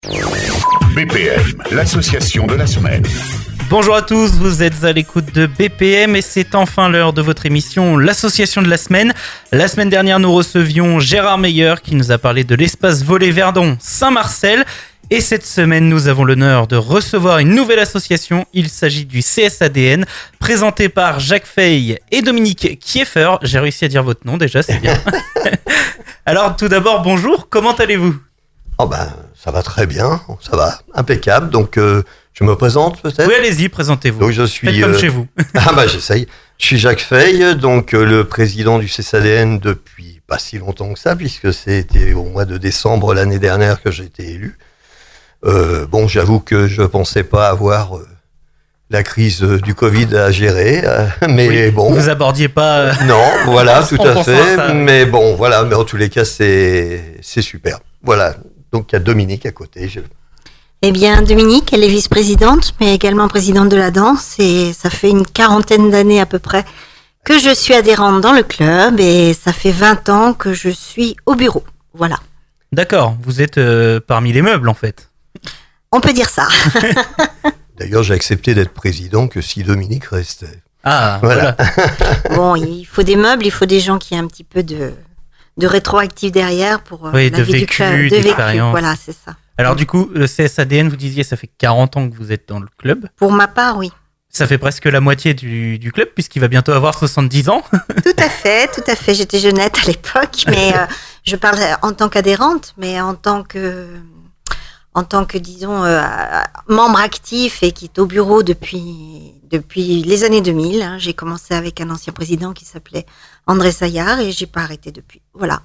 BPM, l'association de la semaine. Bonjour à tous, vous êtes à l'écoute de BPM et c'est enfin l'heure de votre émission L'association de la semaine. La semaine dernière, nous recevions Gérard Meyer qui nous a parlé de l'espace volley Verdon Saint-Marcel. Et cette semaine, nous avons l'honneur de recevoir une nouvelle association. Il s'agit du CSADN, présenté par Jacques Fay et Dominique Kieffer. J'ai réussi à dire votre nom déjà, c'est bien. Alors tout d'abord, bonjour, comment allez-vous ? Ça va très bien, ça va, impeccable. Donc, je me présente peut-être ? Oui, allez-y, présentez-vous. Donc, je suis, faites comme chez vous. J'essaye. Je suis Jacques Fay, donc le président du CSADN depuis pas si longtemps que ça, puisque c'était au mois de décembre l'année dernière que j'ai été élu. J'avoue que je pensais pas avoir la crise du Covid à gérer, mais oui, bon. Vous abordiez pas. Non, voilà, tout à fait. Ça, mais bon, voilà, mais en tous les cas, c'est super. Voilà. Donc, il y a Dominique à côté. Eh bien, Dominique, elle est vice-présidente, mais également présidente de la danse. Et ça fait une 40aine d'années à peu près que je suis adhérente dans le club. Et ça fait 20 ans que je suis au bureau. Voilà. D'accord, vous êtes parmi les meubles en fait. On peut dire ça. D'ailleurs, j'ai accepté d'être président que si Dominique restait. Ah, voilà. Bon, il faut des meubles, il faut des gens qui aient un petit peu de rétroactif derrière pour oui, la de vie vécu, du club, de d'expérience. Voilà, c'est ça. Alors du coup, le CSADN, vous disiez, ça fait 40 ans que vous êtes dans le club. Pour ma part, oui. Ça fait presque la moitié du club, puisqu'il va bientôt avoir 70 ans. Tout à fait. J'étais jeunette à l'époque, mais je parle en tant qu'adhérente, mais en tant que disons, membre actif et qui est au bureau depuis les années 2000. Hein. J'ai commencé avec un ancien président qui s'appelait André Saillard et j'ai pas arrêté depuis. Voilà.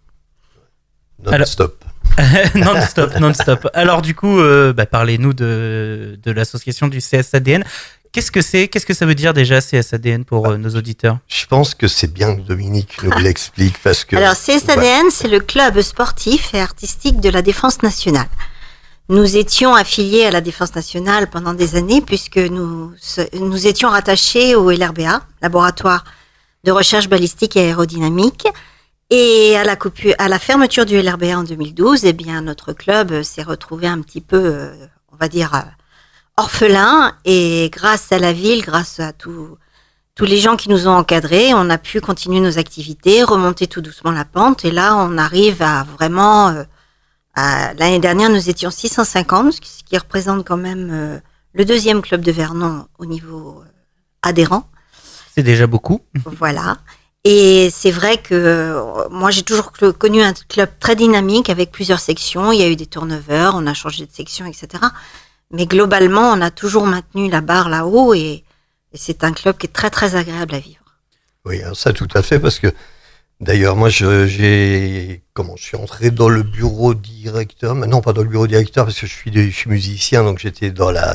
Non-stop. Non-stop. Alors du coup, parlez-nous de l'association du CSADN. Qu'est-ce que ça veut dire déjà CSADN pour nos auditeurs ? Je pense que c'est bien que Dominique nous l'explique parce que... Alors CSADN, c'est le club sportif et artistique de la Défense nationale. Nous étions affiliés à la Défense nationale pendant des années puisque nous étions rattachés au LRBA, Laboratoire de recherche balistique et aérodynamique. Et à la fermeture du LRBA en 2012, eh bien, notre club s'est retrouvé un petit peu, on va dire, orphelin. Et grâce à la ville, grâce à tous les gens qui nous ont encadrés, on a pu continuer nos activités, remonter tout doucement la pente. Et là, on arrive à vraiment... l'année dernière, nous étions 650, ce qui représente quand même le deuxième club de Vernon au niveau adhérent. C'est déjà beaucoup. Voilà. Et c'est vrai que moi, j'ai toujours connu un club très dynamique avec plusieurs sections. Il y a eu des turnovers, on a changé de section, etc. Mais globalement, on a toujours maintenu la barre là-haut et c'est un club qui est très, très agréable à vivre. Oui, alors ça, tout à fait, parce que d'ailleurs, moi, je suis entré dans le bureau directeur, mais non, pas dans le bureau directeur, parce que je suis musicien, donc j'étais dans la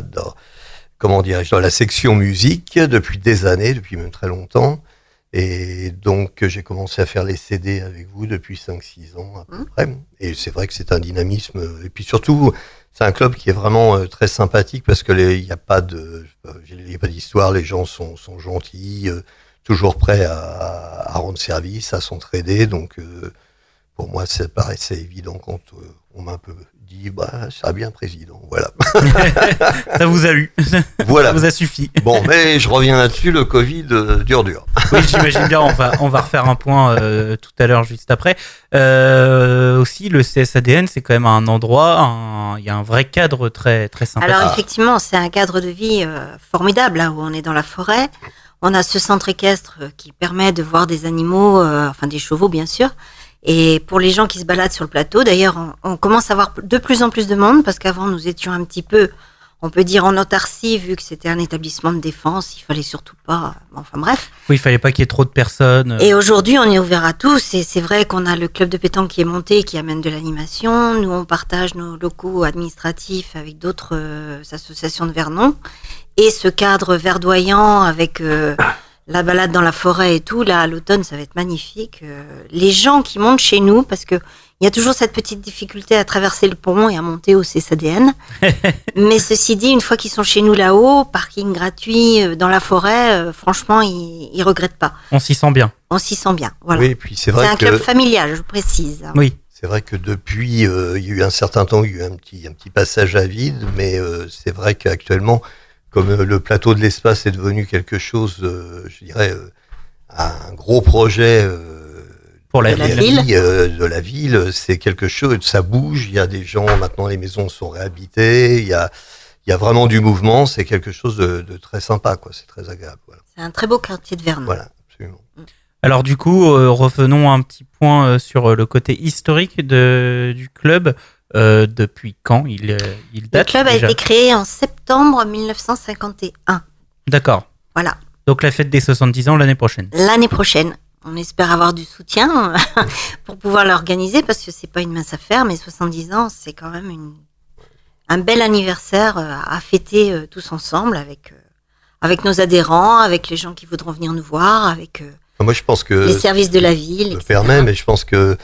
section musique depuis des années, depuis même très longtemps. Et donc, j'ai commencé à faire les CD avec vous depuis 5-6 ans à peu près. Et c'est vrai que c'est un dynamisme. Et puis surtout, c'est un club qui est vraiment très sympathique parce que il n'y a pas d'histoire, les gens sont gentils, toujours prêts à rendre service, à s'entraider. Donc, pour moi, ça paraissait évident quand on m'a un peu dit, ça va bien, président, voilà. Ça vous a eu. Voilà. Ça vous a suffi. Bon, mais je reviens là-dessus, le Covid, dur. Oui, j'imagine bien, on va refaire un point tout à l'heure, juste après. Aussi, le CSADN, c'est quand même un endroit, il y a un vrai cadre très, très sympa. Alors, effectivement, c'est un cadre de vie formidable, là où on est dans la forêt. On a ce centre équestre qui permet de voir des animaux, des chevaux, bien sûr. Et pour les gens qui se baladent sur le plateau, d'ailleurs, on commence à avoir de plus en plus de monde parce qu'avant, nous étions un petit peu, on peut dire, en autarcie, vu que c'était un établissement de défense. Il fallait surtout pas... bref. Oui, il fallait pas qu'il y ait trop de personnes. Et aujourd'hui, on est ouvert à tous. Et c'est vrai qu'on a le club de pétanque qui est monté, qui amène de l'animation. Nous, on partage nos locaux administratifs avec d'autres associations de Vernon. Et ce cadre verdoyant avec... la balade dans la forêt et tout, là, à l'automne, ça va être magnifique. Les gens qui montent chez nous, parce que il y a toujours cette petite difficulté à traverser le pont et à monter au CSADN. Mais ceci dit, une fois qu'ils sont chez nous là-haut, parking gratuit dans la forêt, franchement, ils regrettent pas. On s'y sent bien. On s'y sent bien, voilà. Oui, et puis c'est vrai c'est un club familial, je précise. Oui. C'est vrai que depuis, il y a eu un certain temps, il y a eu un petit passage à vide, mais c'est vrai qu'actuellement, comme le plateau de l'espace est devenu quelque chose, je dirais, un gros projet Pour la ville. de la ville, c'est quelque chose, ça bouge, il y a des gens, maintenant les maisons sont réhabitées, il y a vraiment du mouvement, c'est quelque chose de très sympa, quoi. C'est très agréable. Voilà. C'est un très beau quartier de Vernon. Voilà, absolument. Alors du coup, revenons un petit point sur le côté historique du club. Depuis quand il Le date club a déjà été créé en septembre 1951. D'accord. Voilà. Donc la fête des 70 ans l'année prochaine. L'année prochaine, on espère avoir du soutien pour pouvoir l'organiser parce que c'est pas une mince affaire, mais 70 ans, c'est quand même un bel anniversaire à fêter tous ensemble avec nos adhérents, avec les gens qui voudront venir nous voir, avec Moi, je pense que les services de la ville. je me permets, mais je pense que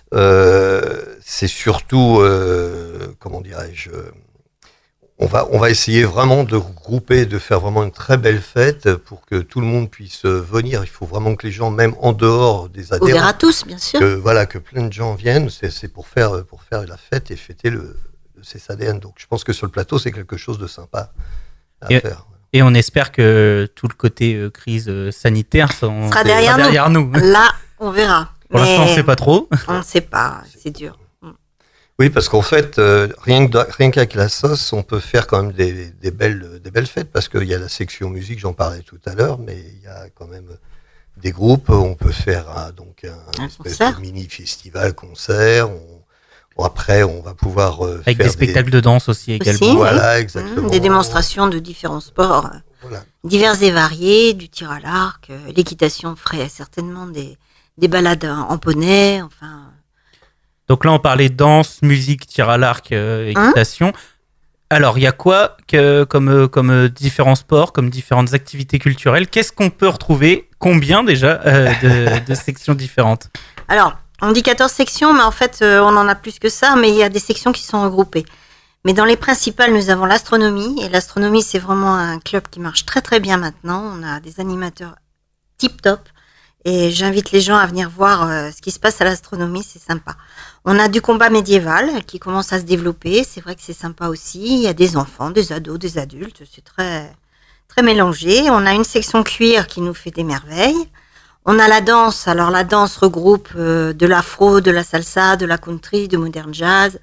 c'est surtout, comment dirais-je, on va essayer vraiment de regrouper, de faire vraiment une très belle fête pour que tout le monde puisse venir. Il faut vraiment que les gens, même en dehors des adhérents, Ouvert à tous, bien sûr. que plein de gens viennent. C'est pour faire la fête et fêter le CSADN. Donc, je pense que sur le plateau, c'est quelque chose de sympa à faire. Et on espère que tout le côté crise sanitaire sera derrière nous. Là, on verra. Pour l'instant, on ne sait pas trop. On ne sait pas, c'est dur. Oui, parce qu'en fait, rien qu'avec la sauce, on peut faire quand même des belles fêtes, parce qu'il y a la section musique, j'en parlais tout à l'heure, mais il y a quand même des groupes. On peut faire un espèce de mini-festival, concert. Après, on va pouvoir avec faire des spectacles de danse aussi également. Aussi, voilà, exactement. Des démonstrations de différents sports divers et variés, du tir à l'arc, l'équitation ferait certainement des balades en poney, enfin. Donc là, on parlait danse, musique, tir à l'arc, équitation. Alors, il y a quoi comme différents sports, comme différentes activités culturelles? Qu'est-ce qu'on peut retrouver? Combien déjà de sections différentes? Alors, on dit 14 sections, mais en fait, on en a plus que ça, mais il y a des sections qui sont regroupées. Mais dans les principales, nous avons l'astronomie, et l'astronomie, c'est vraiment un club qui marche très très bien maintenant. On a des animateurs tip-top, et j'invite les gens à venir voir ce qui se passe à l'astronomie, c'est sympa. On a du combat médiéval qui commence à se développer, c'est vrai que c'est sympa aussi. Il y a des enfants, des ados, des adultes, c'est très, très mélangé. On a une section cuir qui nous fait des merveilles. On a la danse, alors la danse regroupe de l'afro, de la salsa, de la country, de modern jazz,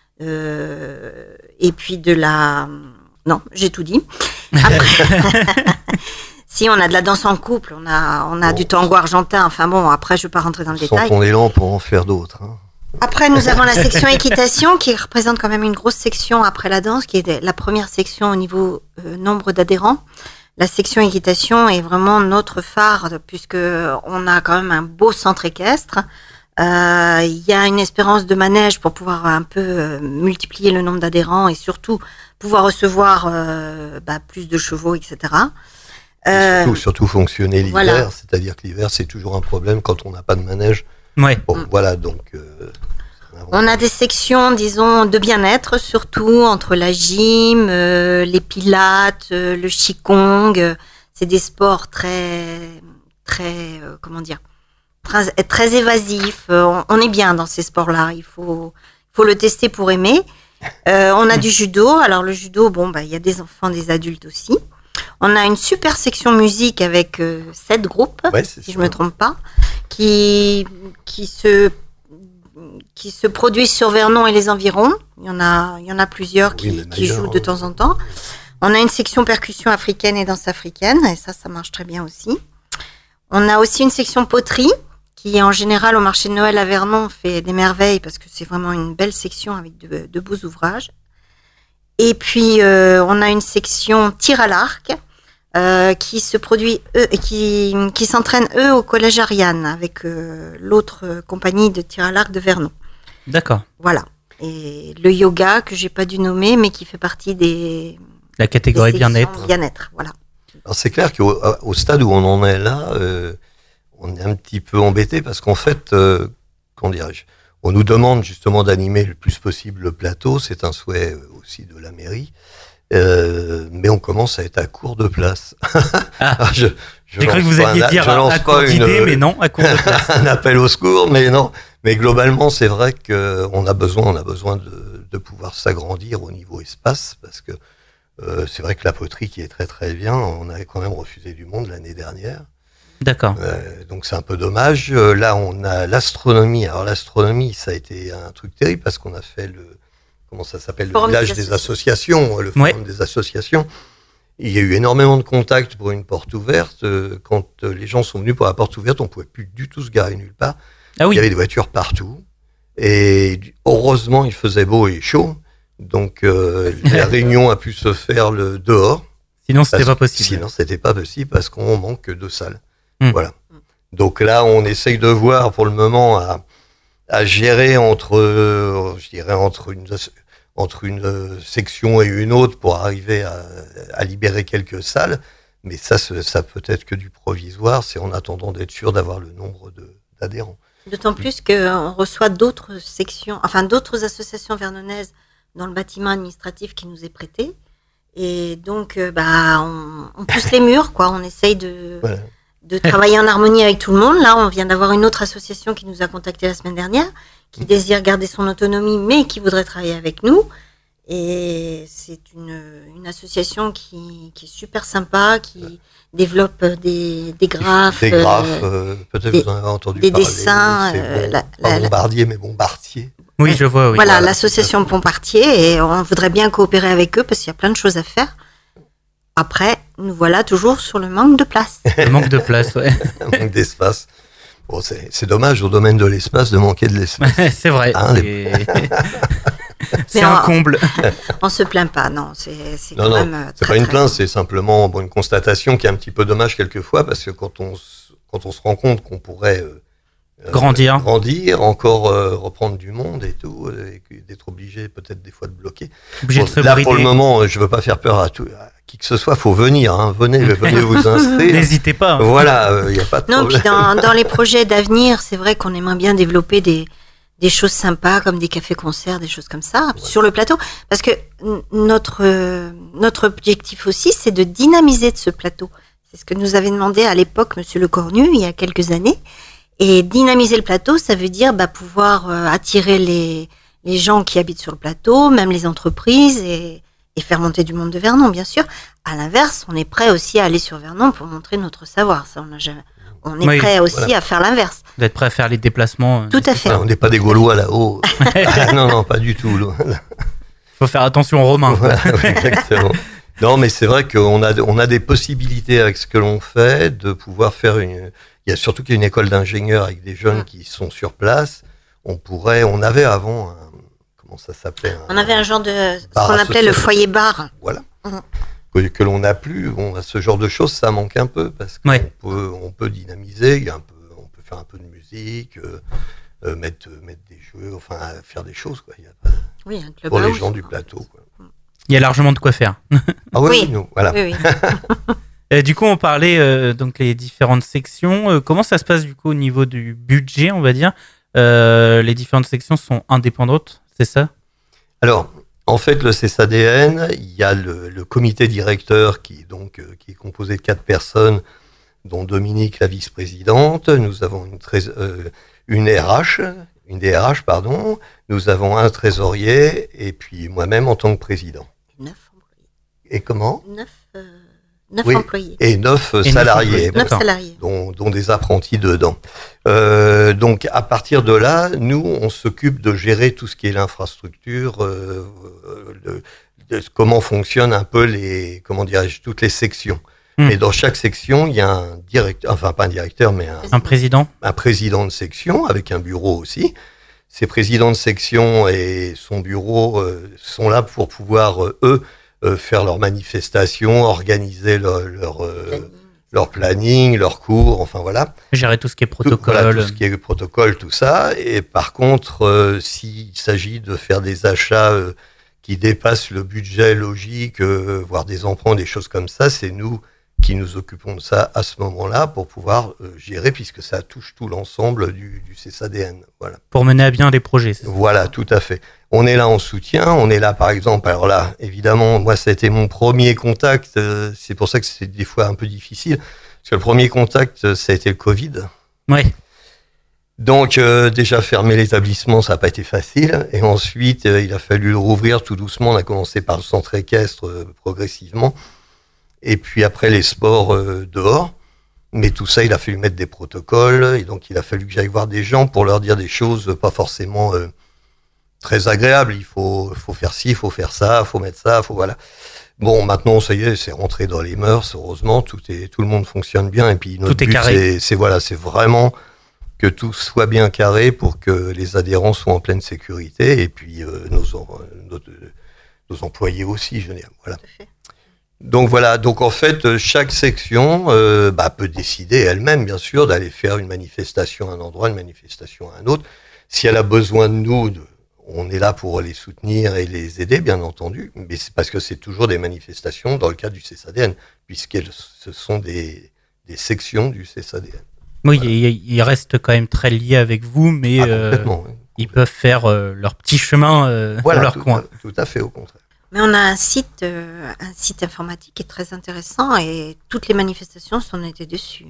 et puis de la... Non, j'ai tout dit. Après... Si, on a de la danse en couple, on a du tango argentin, enfin bon, après je ne vais pas rentrer dans le détail. Sans ton élan pour en faire d'autres. Hein. Après, nous avons la section équitation qui représente quand même une grosse section après la danse, qui est la première section au niveau nombre d'adhérents. La section équitation est vraiment notre phare puisque on a quand même un beau centre équestre. Il y a une espérance de manège pour pouvoir un peu multiplier le nombre d'adhérents et surtout pouvoir recevoir plus de chevaux, etc. Surtout fonctionner l'hiver, voilà. C'est-à-dire que l'hiver c'est toujours un problème quand on n'a pas de manège. Ouais. Bon, voilà, donc... on a des sections, disons, de bien-être, surtout entre la gym, les pilates, le qigong. C'est des sports très, comment dire, très évasifs. On est bien dans ces sports-là. Il faut le tester pour aimer. On a du judo. Alors le judo, il y a des enfants, des adultes aussi. On a une super section musique avec 7 groupes, si je me trompe pas, qui se produisent sur Vernon et les environs. Il y en a plusieurs qui jouent de temps en temps. On a une section percussion africaine et danse africaine, et ça marche très bien aussi. On a aussi une section poterie, qui en général au marché de Noël à Vernon fait des merveilles, parce que c'est vraiment une belle section avec de beaux ouvrages. Et puis on a une section tir à l'arc, qui se produit qui s'entraînent eux au collège Ariane avec l'autre compagnie de tir à l'arc de Vernon. D'accord. Voilà. Et le yoga que j'ai pas dû nommer mais qui fait partie la catégorie bien-être. Bien-être, voilà. Alors c'est clair qu'au stade où on en est là, on est un petit peu embêté parce qu'en fait, comment dirais-je, on nous demande justement d'animer le plus possible le plateau, c'est un souhait aussi de la mairie. Mais on commence à être à court de place. J'ai cru que vous alliez dire à court d'idées, mais non, à court de place. Un appel au secours, mais non. Mais globalement, c'est vrai qu'on a besoin de pouvoir s'agrandir au niveau espace, parce que c'est vrai que la poterie qui est très très bien, on avait quand même refusé du monde l'année dernière. D'accord. Donc c'est un peu dommage. Là, on a l'astronomie. Alors l'astronomie, ça a été un truc terrible parce qu'on a fait comment ça s'appelle, le village des associations, le forum des associations. Il y a eu énormément de contacts pour une porte ouverte. Quand les gens sont venus pour la porte ouverte, on pouvait plus du tout se garer nulle part. Ah oui. Il y avait des voitures partout. Et heureusement, il faisait beau et chaud. Donc la réunion a pu se faire dehors. Sinon, c'était pas possible. Sinon, c'était pas possible parce qu'on manque de salles. Voilà. Donc là, on essaye de voir pour le moment à gérer entre une section et une autre pour arriver à libérer quelques salles. Mais ça peut être que du provisoire, c'est en attendant d'être sûr d'avoir le nombre d'adhérents. D'autant plus qu'on reçoit d'autres sections, enfin d'autres associations vernonaises dans le bâtiment administratif qui nous est prêté. Et donc, on pousse les murs, quoi. On essaye de travailler en harmonie avec tout le monde. Là, on vient d'avoir une autre association qui nous a contacté la semaine dernière, qui désire garder son autonomie, mais qui voudrait travailler avec nous. Et c'est une association qui est super sympa, qui développe des graphes. Des graphes, peut-être vous en avez entendu des parler. Dessins. Pas Bombardier, mais Bombardier. Oui, je vois, oui. Voilà, l'association Pompartier, et on voudrait bien coopérer avec eux parce qu'il y a plein de choses à faire. Après, nous voilà toujours sur le manque de place. Le manque de place, ouais. Le manque d'espace. Bon, c'est dommage au domaine de l'espace de manquer de l'espace. C'est vrai. Hein, c'est un comble. On se plaint pas, non. C'est non, quand non, même c'est pas une plainte, c'est simplement une constatation qui est un petit peu dommage quelquefois parce que quand on se rend compte qu'on pourrait grandir, encore reprendre du monde et tout, et d'être obligé peut-être des fois de bloquer. Là, pour le moment, je veux pas faire peur à qui que ce soit, faut venir, hein. Venez vous inscrire. N'hésitez pas. Hein. Voilà, il y a pas de problème. Non, puis dans les projets d'avenir, c'est vrai qu'on aimerait bien développer des choses sympas comme des cafés-concerts, des choses comme ça sur le plateau, parce que notre objectif aussi, c'est de dynamiser ce plateau. C'est ce que nous avait demandé à l'époque Monsieur Le Cornu il y a quelques années. Et dynamiser le plateau, ça veut dire pouvoir attirer les gens qui habitent sur le plateau, même les entreprises, et faire monter du monde de Vernon, bien sûr. À l'inverse, on est prêt aussi à aller sur Vernon pour montrer notre savoir. Ça, on est prêt aussi à faire l'inverse. D'être prêt à faire les déplacements. Tout à fait. On n'est pas des Gaulois là-haut. Non, pas du tout. Il faut faire attention aux Romains. Voilà, exactement. Non, mais c'est vrai qu'on a des possibilités avec ce que l'on fait de pouvoir faire il y a surtout qu'il y a une école d'ingénieurs avec des jeunes qui sont sur place. On avait avant comment ça s'appelait? On avait un genre de ce qu'on appelait le foyer bar. Voilà. Que l'on n'a plus. Bon, ce genre de choses, ça manque un peu parce qu'on peut dynamiser. On peut faire un peu de musique, mettre des jeux, enfin faire des choses, quoi. Il y a pas, un club pour les house, gens du plateau, quoi. Il y a largement de quoi faire. Ah oui, voilà. Oui. Du coup, on parlait donc les différentes sections. Comment ça se passe du coup au niveau du budget, on va dire? Les différentes sections sont indépendantes, c'est ça? Alors, en fait, le CSADN, il y a le comité directeur qui est composé de 4 personnes, dont Dominique, la vice-présidente. Nous avons une DRH, pardon. Nous avons un trésorier et puis moi-même en tant que président. 9 employés. Et comment? 9 employés. Et 9 salariés. 9 salariés. Dont des apprentis dedans. Donc, à partir de là, nous, on s'occupe de gérer tout ce qui est l'infrastructure, comment fonctionnent un peu toutes les sections. Et dans chaque section, il y a un directeur, enfin pas un directeur, mais un président. Un président de section avec un bureau aussi. Ces présidents de section et son bureau sont là pour pouvoir, faire leurs manifestations, organiser leur planning, leurs cours, enfin voilà. Gérer tout ce qui est protocole. Tout ce qui est protocole, tout ça. Et par contre, s'il s'agit de faire des achats qui dépassent le budget logique, voire des emprunts, des choses comme ça, c'est nous qui nous occupons de ça à ce moment-là pour pouvoir gérer, puisque ça touche tout l'ensemble du CSADN. Voilà. Pour mener à bien les projets. Voilà, tout à fait. On est là en soutien, on est là par exemple, alors là, évidemment, moi ça a été mon premier contact, c'est pour ça que c'est des fois un peu difficile, parce que le premier contact, ça a été le Covid. Oui. Donc déjà fermer l'établissement, ça n'a pas été facile. Et ensuite, il a fallu le rouvrir tout doucement. On a commencé par le centre équestre progressivement. Et puis après les sports dehors. Mais tout ça, il a fallu mettre des protocoles. Et donc il a fallu que j'aille voir des gens pour leur dire des choses pas forcément très agréables. Il faut faire ci, il faut faire ça, il faut mettre ça, voilà. Bon, maintenant, ça y est, c'est rentré dans les mœurs. Heureusement, tout le monde fonctionne bien. Et puis notre Tout est but, carré. c'est vraiment que tout soit bien carré pour que les adhérents soient en pleine sécurité et puis nos employés aussi, je veux dire. Voilà. Donc voilà, donc en fait, chaque section peut décider elle-même, bien sûr, d'aller faire une manifestation à un endroit, une manifestation à un autre. Si elle a besoin de nous, on est là pour les soutenir et les aider, bien entendu, mais c'est parce que c'est toujours des manifestations dans le cadre du CSADN, ce sont des sections du CSADN. Oui, voilà. Ils restent quand même très liés avec vous, mais complètement, oui. Ils peuvent faire leur petit chemin dans leur coin. Tout à fait, au contraire. Mais on a un site informatique qui est très intéressant et toutes les manifestations sont notées dessus.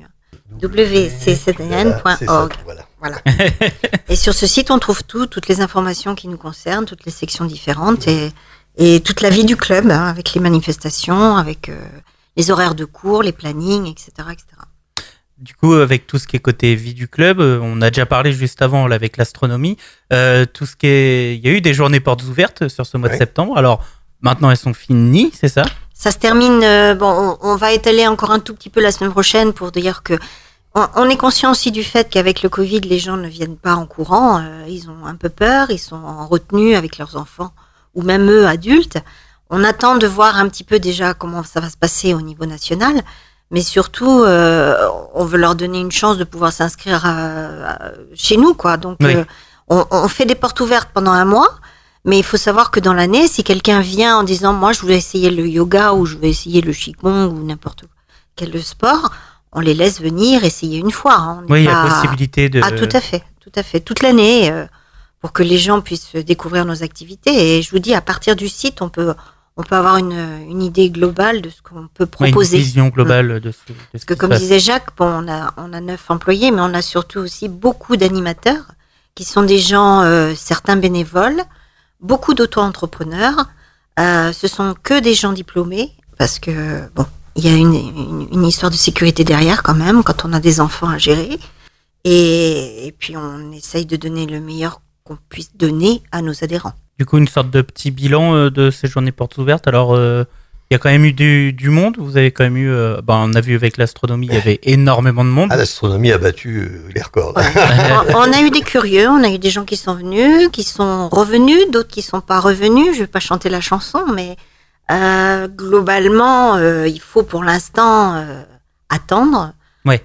www.csdn.org. Voilà. Et sur ce site, on trouve toutes les informations qui nous concernent, toutes les sections différentes et toute la vie du club, avec les manifestations, avec les horaires de cours, les plannings, etc., etc. Du coup, avec tout ce qui est côté vie du club, on a déjà parlé juste avant là, avec l'astronomie. Il y a eu des journées portes ouvertes sur ce mois de septembre. Alors maintenant, elles sont finies, c'est ça ? Ça se termine. On va étaler encore un tout petit peu la semaine prochaine pour dire que on est conscient aussi du fait qu'avec le Covid, les gens ne viennent pas en courant. Ils ont un peu peur, ils sont en retenue avec leurs enfants ou même eux adultes. On attend de voir un petit peu déjà comment ça va se passer au niveau national. Mais surtout, on veut leur donner une chance de pouvoir s'inscrire chez nous, quoi. Donc, on fait des portes ouvertes pendant un mois, mais il faut savoir que dans l'année, si quelqu'un vient en disant, moi, je voulais essayer le yoga ou je veux essayer le qigong ou n'importe quel sport, on les laisse venir essayer une fois. Oui, il y a possibilité de... Ah, tout à fait. Toute l'année, pour que les gens puissent découvrir nos activités. Et je vous dis, à partir du site, on peut avoir une idée globale de ce qu'on peut proposer. Une vision globale de ce Parce que comme disait Jacques, on a 9 employés, mais on a surtout aussi beaucoup d'animateurs qui sont des gens, certains bénévoles, beaucoup d'auto-entrepreneurs. Ce sont que des gens diplômés parce que, il y a une histoire de sécurité derrière quand même quand on a des enfants à gérer. Et puis on essaye de donner le meilleur qu'on puisse donner à nos adhérents. Du coup, une sorte de petit bilan de ces journées portes ouvertes. Alors, il y a quand même eu du monde. Vous avez quand même eu... on a vu avec l'astronomie, il y avait énormément de monde. L'astronomie a battu les records. On a eu des curieux, on a eu des gens qui sont venus, qui sont revenus, d'autres qui ne sont pas revenus. Je ne vais pas chanter la chanson, mais globalement, il faut pour l'instant attendre. Ouais.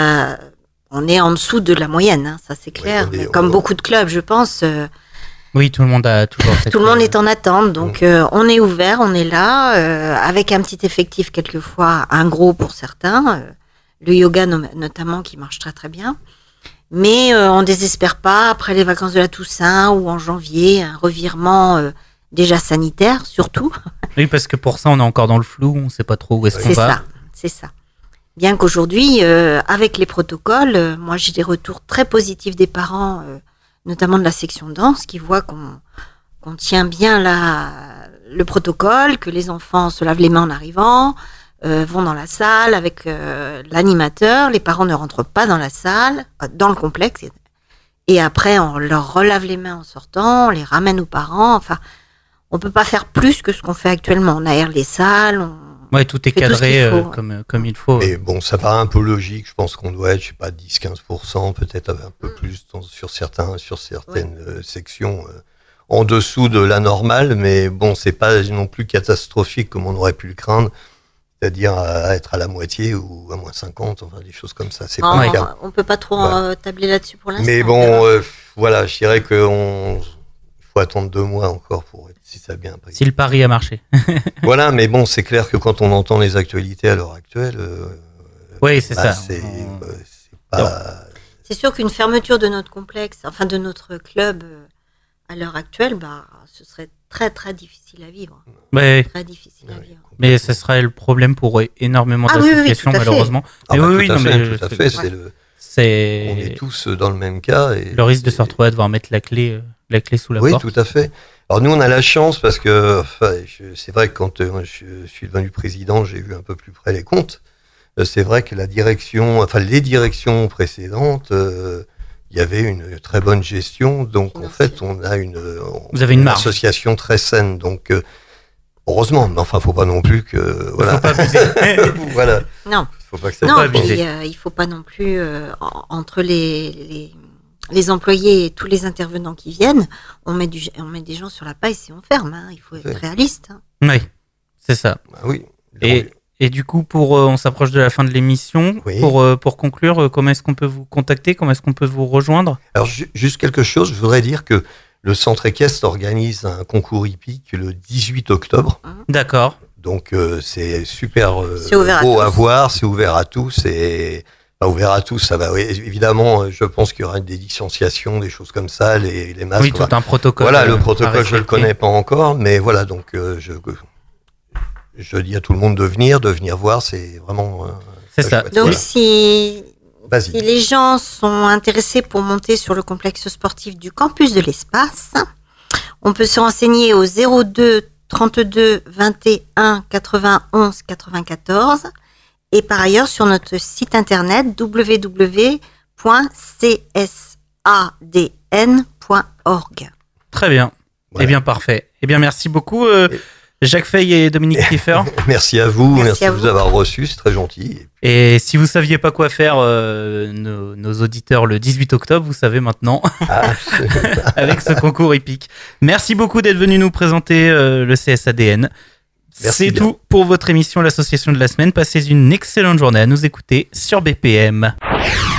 On est en dessous de la moyenne, ça c'est clair. Mais comme beaucoup de clubs, je pense... Oui, tout le monde a toujours... Tout le monde est en attente, donc on est ouvert, on est là, avec un petit effectif quelquefois, un gros pour certains, le yoga notamment qui marche très très bien, mais on ne désespère pas, après les vacances de la Toussaint ou en janvier, un revirement déjà sanitaire surtout. Oui, parce que pour ça on est encore dans le flou, on ne sait pas trop où est-ce qu'on va. C'est ça. Bien qu'aujourd'hui, avec les protocoles, moi j'ai des retours très positifs des parents, notamment de la section danse, qui voit qu'on tient bien le protocole, que les enfants se lavent les mains en arrivant, vont dans la salle avec l'animateur, les parents ne rentrent pas dans la salle, dans le complexe, et après on leur relave les mains en sortant, on les ramène aux parents, enfin, on peut pas faire plus que ce qu'on fait actuellement, on aère les salles, tout est cadré comme il faut. Et ça paraît un peu logique. Je pense qu'on doit être, 10-15%, peut-être un peu plus sur certaines sections en dessous de la normale. Mais c'est pas non plus catastrophique comme on aurait pu le craindre. C'est-à-dire à être à la moitié ou à moins 50, enfin des choses comme ça. C'est pas le cas. On peut pas trop tabler là-dessus pour l'instant. Mais je dirais qu'il faut attendre 2 mois encore pour si ça a bien pris. Si le pari a marché. Voilà, mais c'est clair que quand on entend les actualités à l'heure actuelle, oui, c'est ça. C'est pas. C'est sûr qu'une fermeture de notre complexe, enfin de notre club à l'heure actuelle, ce serait très très difficile à vivre. Ouais. Très difficile à vivre. Mais ce serait le problème pour énormément d'associations, malheureusement. Tout à fait. On est tous dans le même cas. Et le risque de se retrouver à devoir mettre la clé sous la porte. Oui, tout à fait. Alors nous, on a la chance parce que c'est vrai que quand je suis devenu président, j'ai vu un peu plus près les comptes. C'est vrai que les directions précédentes, il y avait une très bonne gestion. Donc en fait, on a Vous avez une marge. association très saine. Donc heureusement, mais enfin, faut pas non plus que voilà. Faut pas abuser. Voilà. Non. Faut pas que ça. Non, pas puis, abuser. il faut pas non plus entre les employés et tous les intervenants qui viennent, on met des gens sur la paille si on ferme. Hein. Il faut être réaliste. Hein. Oui, c'est ça. Ah oui. Et du coup, on s'approche de la fin de l'émission. Oui. Pour conclure, comment est-ce qu'on peut vous contacter? Comment est-ce qu'on peut vous rejoindre? Alors juste quelque chose, je voudrais dire que le Centre équestre organise un concours hippique le 18 octobre. D'accord. Donc c'est super C'est ouvert beau à à tous. voir, c'est ouvert à tous et ouvert à tous, ça va. Oui, évidemment, je pense qu'il y aura des distanciations, des choses comme ça, les masques. Oui, tout un protocole. Voilà, le à protocole, je le respecter. connais pas encore, mais voilà, donc je dis à tout le monde de venir voir, c'est vraiment. C'est ça. chouette. Donc Voilà. si Vas-y. les gens sont intéressés pour monter sur le complexe sportif du campus de l'Espace, on peut se renseigner au 02 32 21 91 94 et par ailleurs sur notre site internet www.csadn.org. Très bien. Voilà. Eh bien, parfait. Eh bien, merci beaucoup, Jacques Fay et Dominique Kiefer. Merci à vous, merci à de vous. nous avoir reçus, c'est très gentil. Et si vous saviez pas quoi faire, nos auditeurs, le 18 octobre, vous savez maintenant, Ah, avec ce concours hippique. Merci beaucoup d'être venu nous présenter le CSADN. Merci C'est bien. tout pour votre émission L'Association de la Semaine. Passez une excellente journée à nous écouter sur BPM.